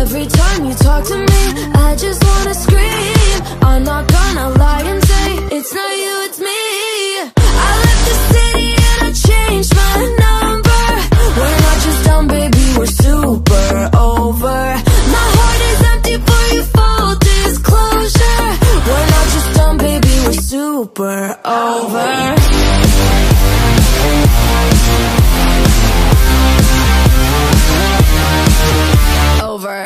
Every time you talk to me, I just wanna scream. I'm not gonna lie and say it's not you, it's me.